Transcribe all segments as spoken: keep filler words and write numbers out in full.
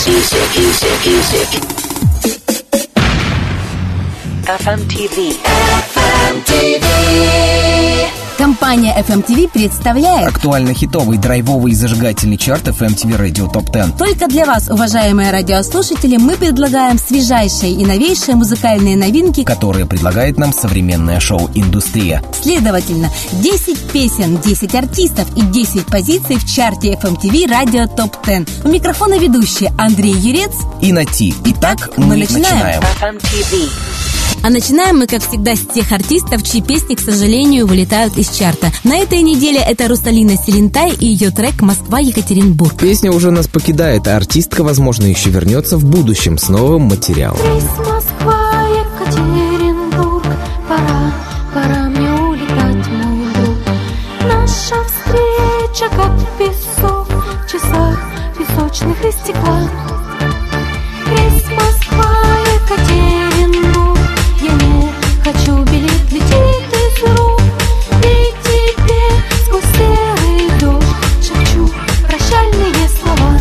эф эм ти ви. эф эм ти ви. Компания эф эм ти ви представляет актуально-хитовый, драйвовый и зажигательный чарт эф эм ти ви Radio Top десять. Только для вас, уважаемые радиослушатели, мы предлагаем свежайшие и новейшие музыкальные новинки, которые предлагает нам современная шоу-индустрия. Следовательно, десять песен, десять артистов и десять позиций в чарте эф эм ти ви Radio Top десять. У микрофона ведущие Андрей Юрец и Нати. Итак, мы, мы начинаем. начинаем. эф эм ти ви. А начинаем мы, как всегда, с тех артистов, чьи песни, к сожалению, вылетают из чарта. На этой неделе это Русалина Селентай и ее трек «Москва-Екатеринбург». Песня уже нас покидает, а артистка, возможно, еще вернется в будущем с новым материалом. Москва-Екатеринбург, пора, пора мне улетать, мой друг. Наша встреча, как песок в часах песочных истекла. Рейс Москва-Екатеринбург, я не хочу, билет летит из рук. И тебе сквозь серый дождь шепчу прощальные слова.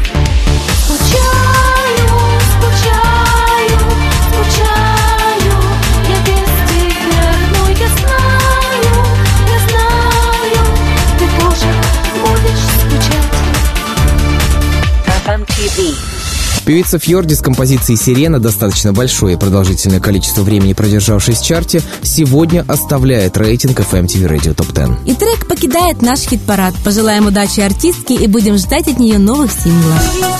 Скучаю, скучаю, скучаю, я без тебя, но я знаю, я знаю, ты тоже будешь скучать. эф эм ти ви. Певица Фьорди с композицией «Сирена», достаточно большое и продолжительное количество времени продержавшись в чарте, сегодня оставляет рейтинг эф эм ти ви Radio Top десять. И трек покидает наш хит-парад. Пожелаем удачи артистке и будем ждать от нее новых синглов.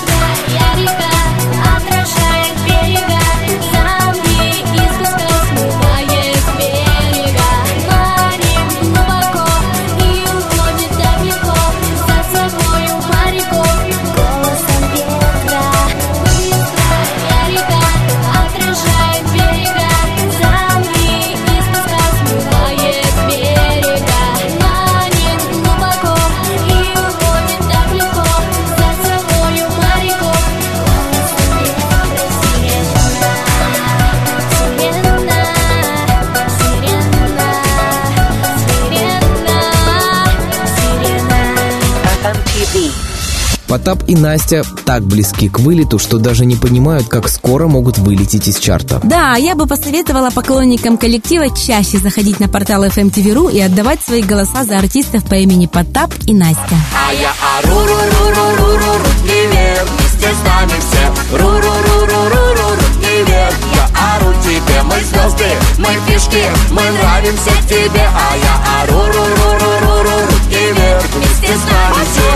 Потап и Настя так близки к вылету, что даже не понимают, как скоро могут вылететь из чарта. Да, я бы посоветовала поклонникам коллектива чаще заходить на портал эф эм ти ви точка ру и отдавать свои голоса за артистов по имени Потап и Настя. А я ору-ру-ру-ру-ру-ру, руки вверх, вместе с нами все. Ру-ру-ру-ру-ру-ру, руки вверх, я ору тебе, мы звезды, мы фишки, мы нравимся тебе. А я ору-ру-ру-ру-ру-ру, руки вверх, вместе с нами все.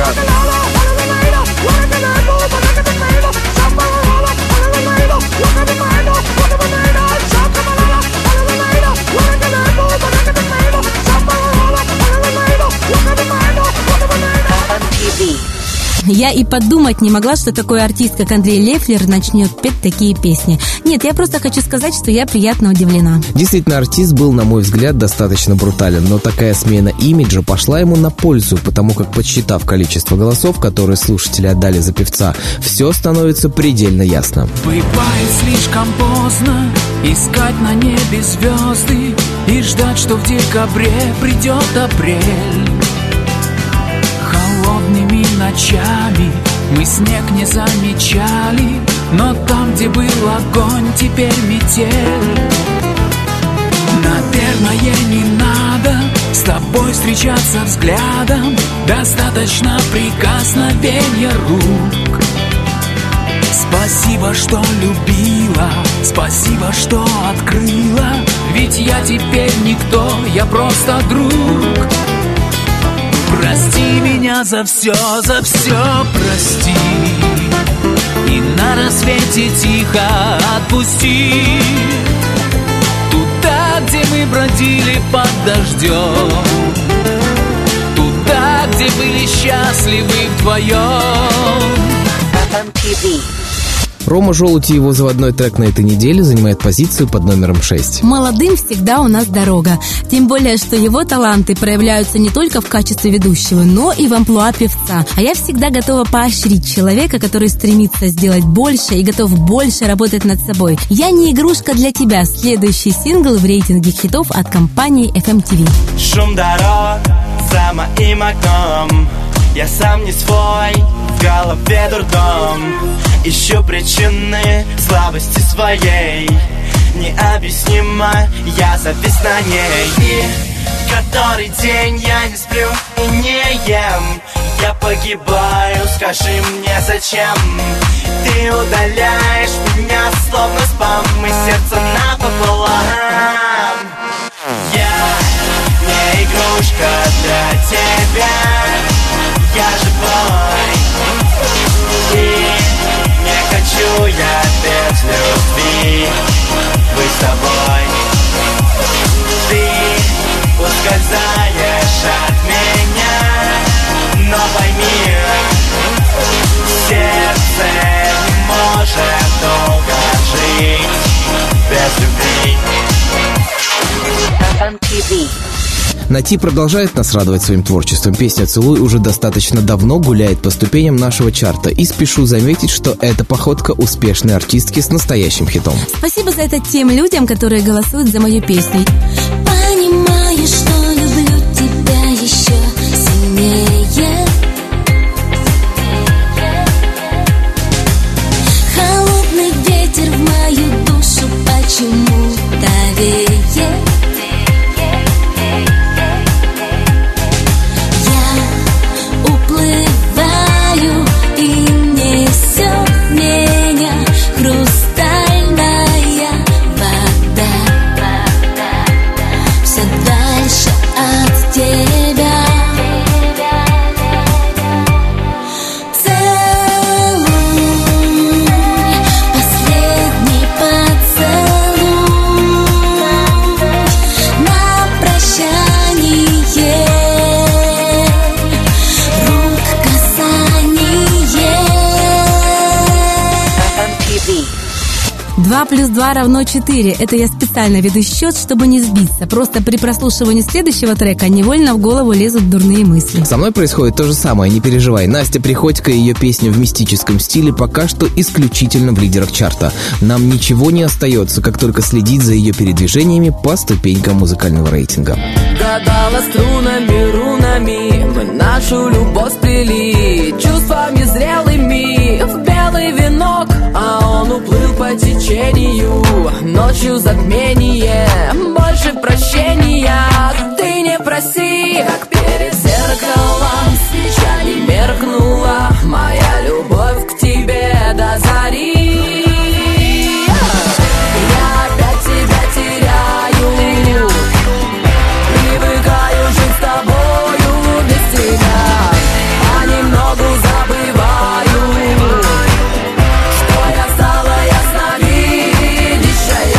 Я и подумать не могла, что такой артист, как Андрей Лефлер, начнет петь такие песни. Нет, я просто хочу сказать, что я приятно удивлена. Действительно, артист был, на мой взгляд, достаточно брутален, но такая смена имиджа пошла ему на пользу, потому как, подсчитав количество голосов, которые слушатели отдали за певца, все становится предельно ясно. Бывает слишком поздно искать на небе звезды и ждать, что в декабре придет апрель. Холодными ночами мы снег не замечали, но там, где был огонь, теперь метель. Наверное, не надо с тобой встречаться взглядом, достаточно прикосновения рук. Спасибо, что любила, спасибо, что открыла, ведь я теперь никто, я просто друг. Прости меня за все, за все прости, и на рассвете тихо отпусти. Туда, где мы бродили под дождем, туда, где были счастливы вдвоем. эф эм ти ви. Рома Желудь и его заводной трек на этой неделе занимает позицию под номером шесть. Молодым всегда у нас дорога. Тем более, что его таланты проявляются не только в качестве ведущего, но и в амплуа певца. А я всегда готова поощрить человека, который стремится сделать больше и готов больше работать над собой. «Я не игрушка для тебя» — следующий сингл в рейтинге хитов от компании эф эм ти ви. Шум дорог за моим окном, я сам не свой, в голове дурдом. ищу причины слабости своей. Необъяснимо, я завис на ней. И который день я не сплю и не ем. Я погибаю, скажи мне зачем. Ты удаляешь меня словно спам, и сердце напополам. Я не игрушка для тебя, я живой. И не хочу я без любви быть с тобой. Ты ускользаешь от меня, но пойми, сердце не может долго жить без любви. эф эм ти ви. Нати продолжает нас радовать своим творчеством. Песня «Целуй» уже достаточно давно гуляет по ступеням нашего чарта. И спешу заметить, что это походка успешной артистки с настоящим хитом. Спасибо за это тем людям, которые голосуют за мою песню. Понимаю, что люблю тебя еще сильнее. Холодный ветер в мою душу почему-то веет. Я уплываю, и несет меня хрустальная вода. Все дальше от тебя. Целуй, последний поцелуй на прощание, рук касание. эф эм ти ви. Два плюс два равно четыре. Это я специально веду счет, чтобы не сбиться. Просто при прослушивании следующего трека невольно в голову лезут дурные мысли. Со мной происходит то же самое, не переживай. Настя Приходько и ее песня в мистическом стиле пока что исключительно в лидерах чарта. Нам ничего не остается, как только следить за ее передвижениями по ступенькам музыкального рейтинга. Гадала струнами, рунами, мы нашу любовь сплели, чувствами зрелыми в белый венок, а он уплыл по течению, ночью затмение, больше прощения ты не проси. Как перед зеркалом свеча не меркнула, моя любовь к тебе до зари. Я опять тебя теряю, привыкаю жить с тобою без тебя, понемногу забываю, что я стала ясновидящая.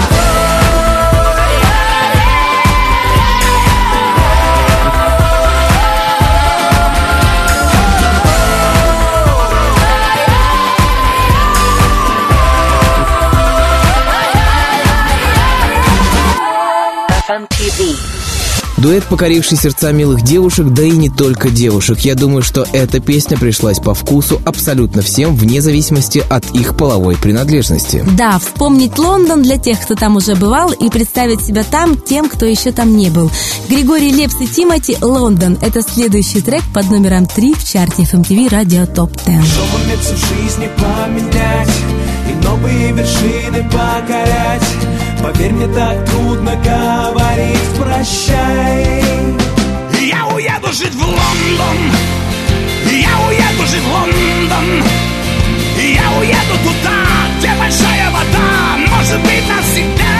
эф эм ти ви. Дуэт, покоривший сердца милых девушек, да и не только девушек. Я думаю, что эта песня пришлась по вкусу абсолютно всем, вне зависимости от их половой принадлежности. Да, вспомнить Лондон для тех, кто там уже бывал, и представить себя там тем, кто еще там не был. Григорий Лепс и Тимати «Лондон» — это следующий трек под номером три в чарте эф эм ти ви Радио Топ десять. Что умеется в жизни поменять и новые вершины покорять. Поверь, мне так трудно говорить прощай. Я уеду жить в Лондон, я уеду жить в Лондон, я уеду туда, где большая вода, может быть навсегда.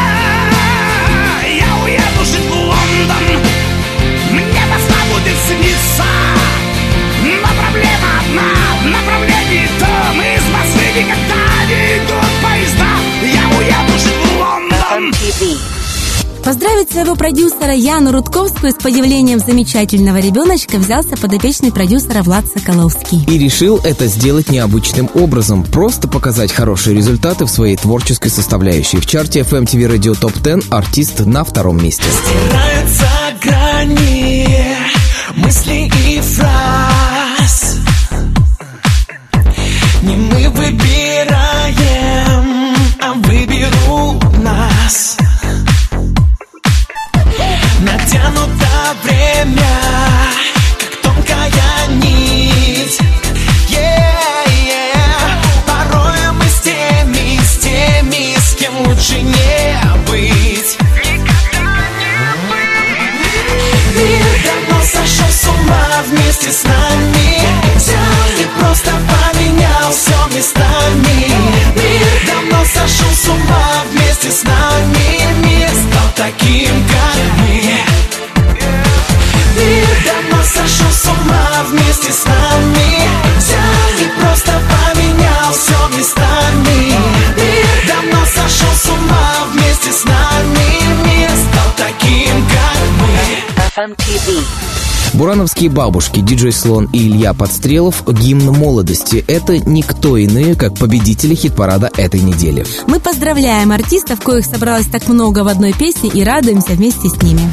Я уеду жить в Лондон, мне во сна будет сниться, но проблема одна, в направлении том из Москвы никогда не идут поезда. Я уеду жить в Лондон. эф эм ти ви. Поздравить своего продюсера Яну Рудковскую с появлением замечательного ребеночка взялся подопечный продюсера Влад Соколовский. И решил это сделать необычным образом, просто показать хорошие результаты в своей творческой составляющей. В чарте эф эм ти ви Radio Top десять артист на втором месте. Стираются грани мыслей и фраз. Не мы выбираем, а выберут нас. Натянуто время, как тонкая нить. Yeah, yeah. Порой эф эм ти ви. Бурановские бабушки, диджей Слон и Илья Подстрелов, гимн молодости. Это никто иные, как победители хит-парада этой недели. Мы поздравляем артистов, коих собралось так много в одной песне, и радуемся вместе с ними.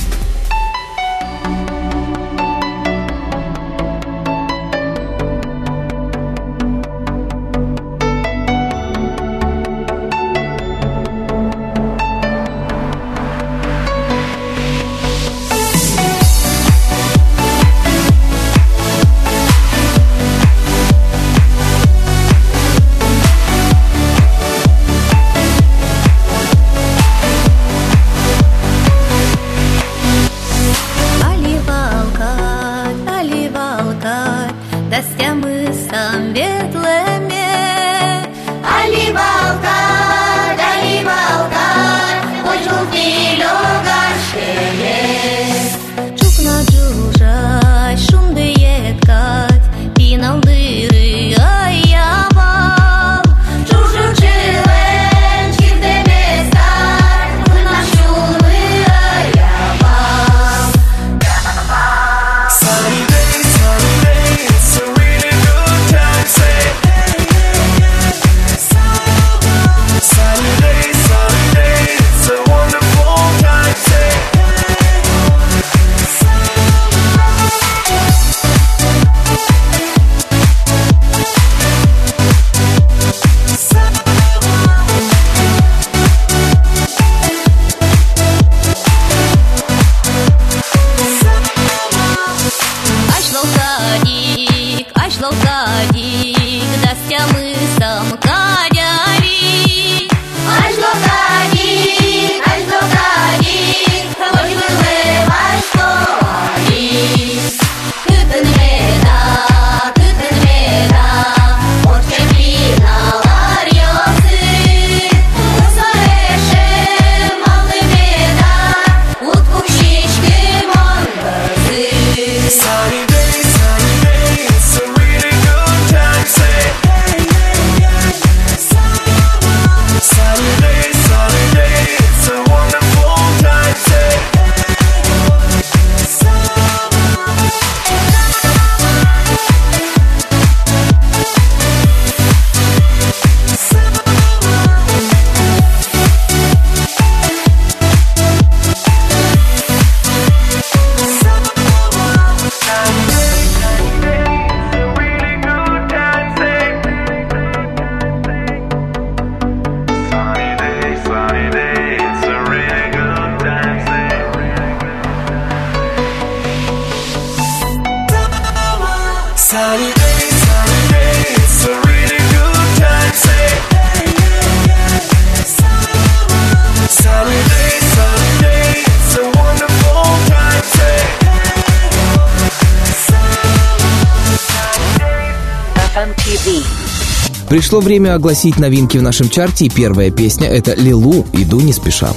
Пришло время огласить новинки в нашем чарте, и первая песня — это «Лилу. Иду не спеша».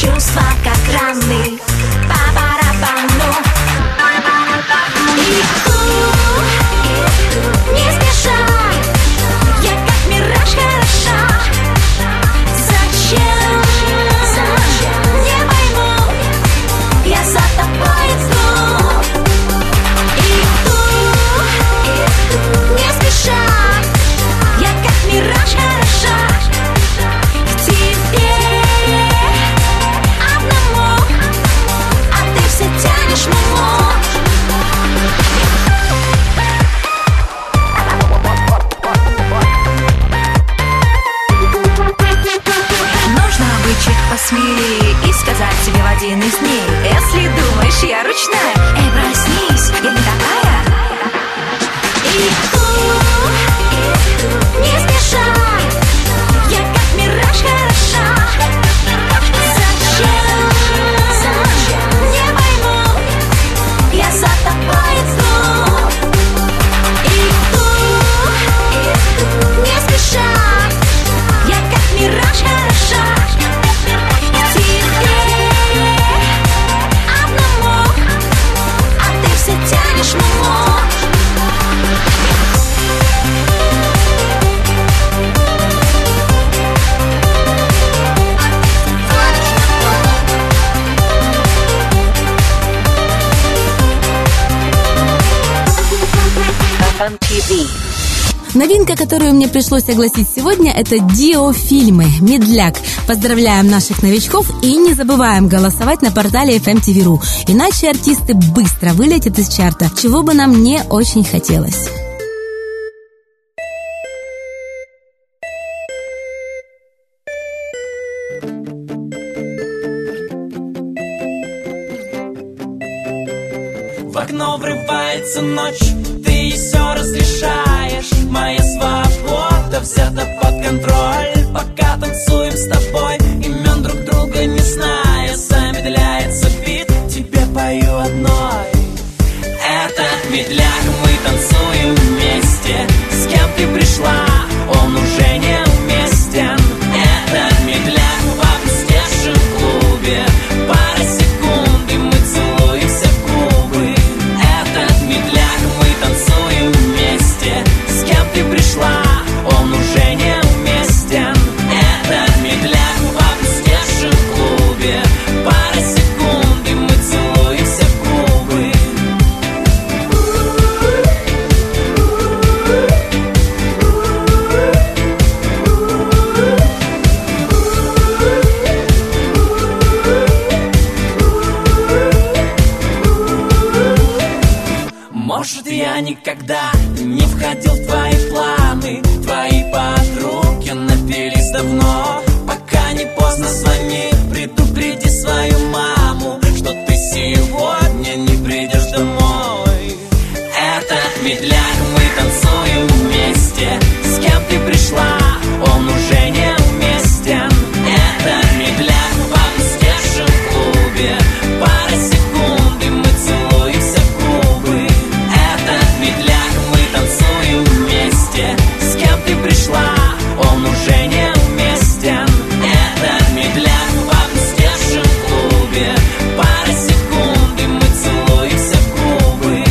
чувства как раны по барабану. И тут не спеша, я как мираж хороша. Зачем? Не пойму, я за тобой иду. И тут не спеша, я как мираж хороша. К тебе одному, а ты все тянешь маму. Нужно быть чуть посмелее и сказать себе в один из дней: если думаешь, я ручная, эй, проснись, я не такая. И тут не спеша, я как мираж хороша. Зачем? Не пойму, я за тобой иду. И тут не спеша, я как мираж хороша. К тебе одному, а ты все тянешь маму. эф эм ти ви. Новинка, которую мне пришлось огласить сегодня, это Дио-фильмы «Медляк». Поздравляем наших новичков и не забываем голосовать на портале эф эм ти ви точка ру. Иначе артисты быстро вылетят из чарта, чего бы нам не очень хотелось. В окно врывается ночь, ты ей все разрешаешь. Моя свобода взята под контроль. Пока танцуем с тобой, имен друг друга не зная, замедляется бит, тебе пою одной. Это медляк, мы танцуем вместе. С кем ты пришла, он уже не уместен. Это медляк в обстеженном клубе. Пара секунд, и мы целуемся в губы. Этот медляк, мы танцуем вместе. С кем ты пришла, он уже не уместен. Этот медляк в обстеженном клубе. Пара секунд, и мы целуемся в губы. Может, я никогда не входил в твои планы. Твои подруги напились давно. Пока не поздно, звони, предупреди свою маму, что ты сегодня не придешь домой. Это медляк, мы танцуем вместе. С кем ты пришла, он уже не уместен. Это медляк в обстеженном клубе. Пара секунд, и мы целуемся в губы. Этот медляк, мы танцуем вместе. С кем ты пришла, он уже не уместен. Этот медляк в обстеженном клубе. Пара секунд, и мы целуемся в губы.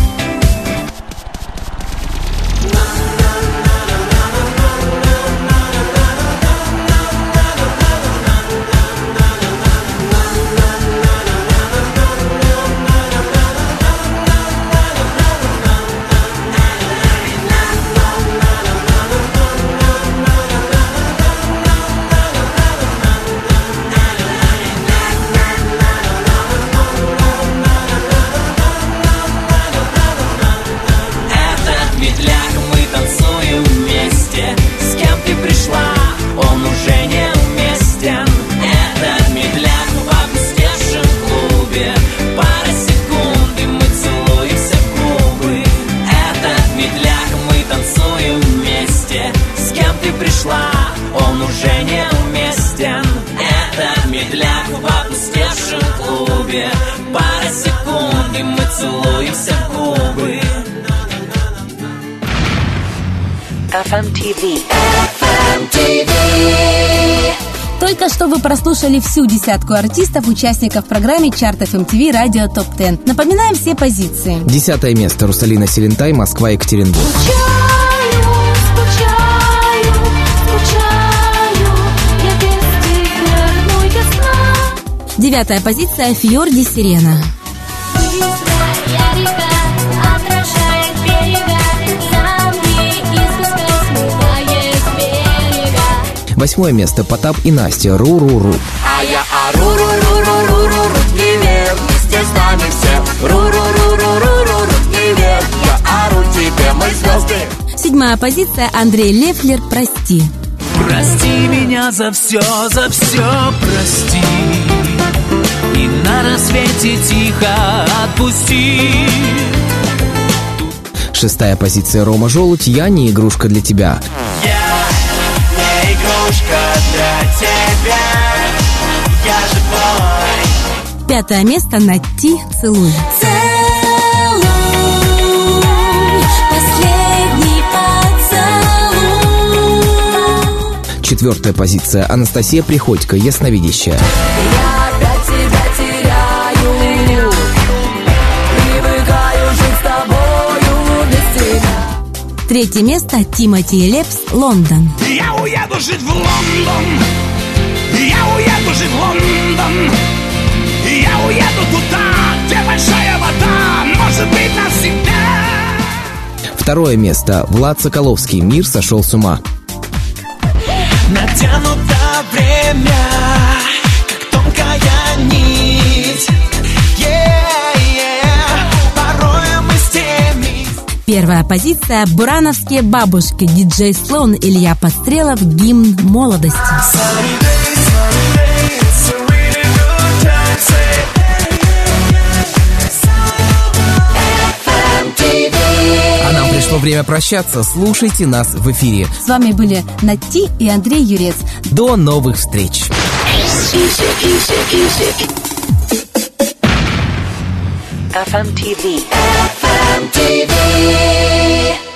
Этот медляк, мы танцуем вместе. С кем ты пришла, он уже не уместен. Этот медляк в обстеженном клубе. Пара секунд, и мы целуемся в губы. Этот медляк, мы танцуем вместе. С кем ты пришла, он уже не уместен. Этот медляк в обстеженном клубе. Пара секунд, и мы целуемся в губы. эф эм ти ви. Только Только что вы прослушали всю десятку артистов, участников программы Чарт эф эм ти ви Радио Топ десять. Напоминаем все позиции. Десятое место. Русалина Селентай, Москва, Екатеринбург. Скучаю, скучаю, скучаю, я без тебя, мой весна. Девятая позиция. Фьорди Сирена. Быстрая река отражает берега, замри и спускай, смывает с берега. Восьмое место. Потап и Настя, Ру-ру-ру. А я ору-ру-ру-ру-ру-ру, руки вверх, вместе с нами все. Ру-ру-ру-ру-ру-ру, руки вверх, я ору тебе, мы звезды. Седьмая позиция. Андрей Лефлер, «Прости». Прости меня за все, за все прости. И на рассвете тихо отпусти. Шестая позиция. Рома Желудь, «Я не игрушка для тебя». Я не игрушка для тебя, я живой. Пятое место. Натти, «Целуй». Целуй, последний поцелуй. Четвертая позиция. Анастасия Приходько, «Ясновидящая». Я опять тебя теряю, привыкаю жить с тобою без тебя. Третье место. Тимоти и Лепс, «Лондон». Я уеду жить в Лондон, я уеду жить в Лондон, я уеду туда, где большая вода, может быть навсегда. Второе место. Влад Соколовский, «Мир сошел с ума». Натянуто время, как тонкая нить. Yeah, yeah. Порой мы с теми. Первая позиция. Бурановские бабушки, диджей Слон, Илья Подстрелов, «Гимн молодости». А нам пришло время прощаться. Слушайте нас в эфире. С вами были Натти и Андрей Юрец. До новых встреч. эф эм ти ви. эф эм ти ви.